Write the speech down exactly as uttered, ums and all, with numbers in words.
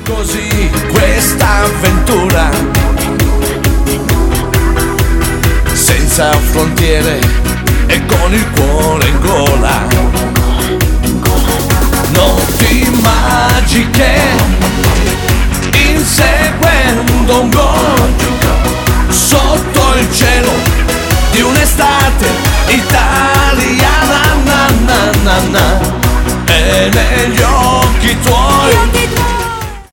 Così questa avventura senza frontiere e con il cuore in gola. Notti magiche inseguendo un gol sotto il cielo di un'estate